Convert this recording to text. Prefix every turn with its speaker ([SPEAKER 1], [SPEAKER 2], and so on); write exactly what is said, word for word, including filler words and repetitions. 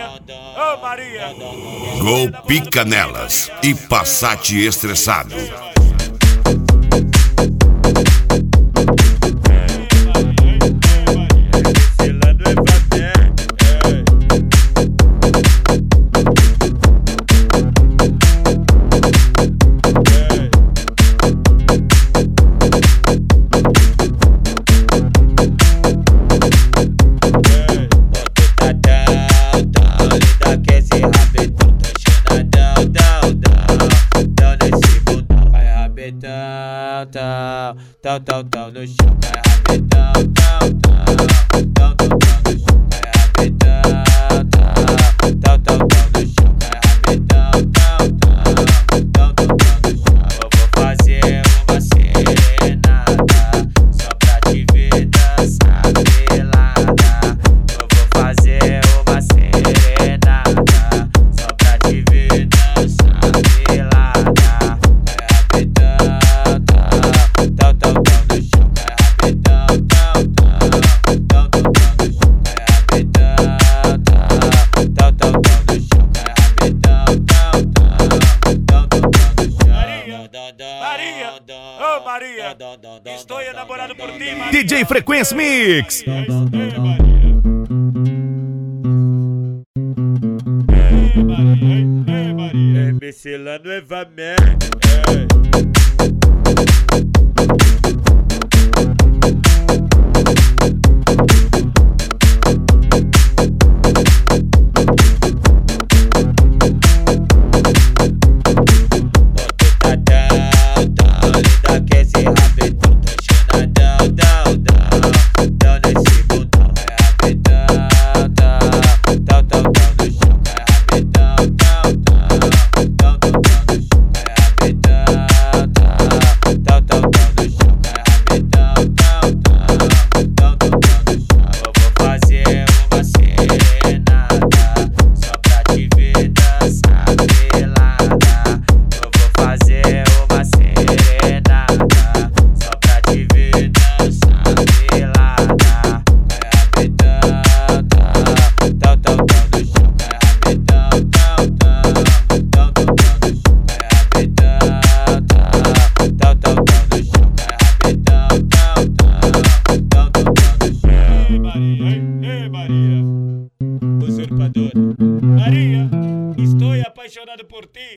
[SPEAKER 1] Ô Maria.
[SPEAKER 2] Gol Pica Nelas e Passat estressado.
[SPEAKER 3] Tão, tão, tão no chão, vai rapidão, tão, tão, tão, tão, tão no chão, vai rapidão, tão, tão, tão no chão, vai rapidão, tão, tão, tão, tão, tão no chão. Eu vou fazer uma serenata só pra te ver dançar pelada. Eu vou fazer uma serenata só pra te ver dançar pelada. Vai rapidão, tão, tão, tão no chão, vai rapidão, tão, tão, tão, tão, tão no chão, vai rapidão, tão, tão, tão no chão, vai rapidão, tão, tão, tão, tão, tão no chão.
[SPEAKER 1] Maria, ô Maria, estou enamorado por ti, Maria.
[SPEAKER 4] D J Frequência Mix.
[SPEAKER 3] M C lá no Eva Man.